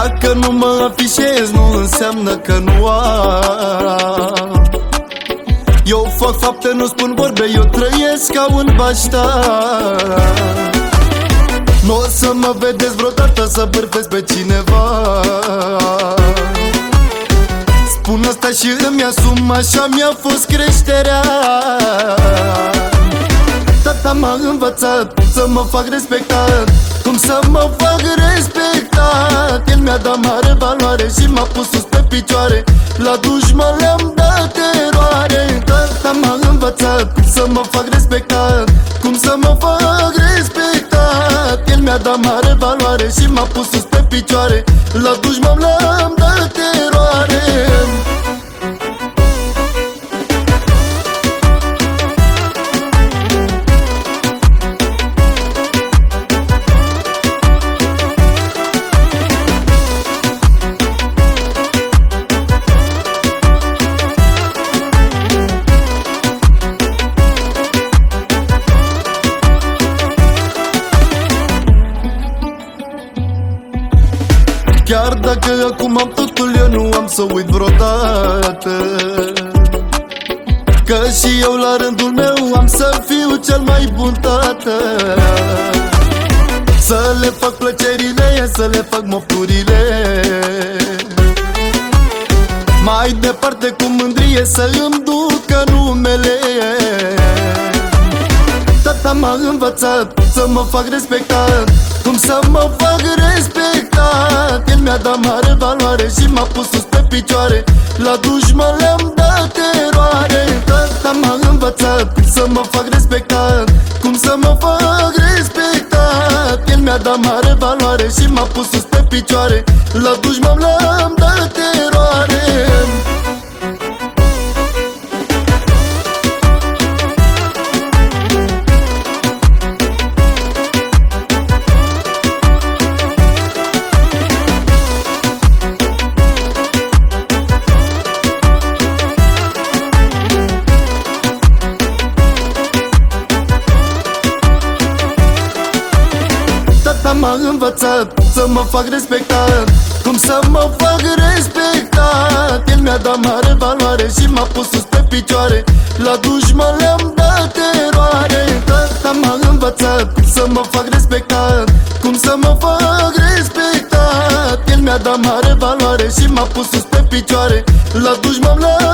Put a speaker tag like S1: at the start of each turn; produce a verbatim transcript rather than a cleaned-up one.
S1: Dacă nu mă afișez, nu înseamnă că nu am. Eu fac fapte, nu spun vorbe, eu trăiesc ca un baștar. Nu o să mă vedeți vreodată să bârfesc pe cineva. Spun asta și îmi asum, așa mi-a fost creșterea. Tata m-a învățat să mă fac respectat, cum să mă fac respectat. El mi-a dat mare valoare și m-a pus sus pe picioare. La dușman le-am dat eroare. Tata m-a învățat să mă fac respectat, cum să mă fac respectat. El mi-a dat mare valoare și m-a pus sus pe picioare. La dușman le-am dat eroare. Chiar dacă acum am totul, eu nu am să uit vreodată că și eu la rândul meu am să fiu cel mai bun tată. Să le fac plăcerile, să le fac mofturile, mai departe cu mândrie să îmi ducă numele. Tata m-a învățat să mă fac respectat, cum să mă fac respectat. El mi-a dat mare valoare și m-a pus sus pe picioare. La dușman le-am dat eroare. Tata m-a învățat să mă fac respectat, cum să mă fac respectat. El mi-a dat mare valoare și m-a pus sus pe picioare. La dușman le-am dat eroare. M-a învățat să mă fac respectat, cum să mă fac respectat. El mi-a dat mare valoare și m-a pus sus pe picioare. La dușman le-am dat eroare. Tata m-a învățat să mă fac respectat, cum să mă fac respectat. El mi-a dat mare valoare și m-a pus sus pe picioare. La dușman le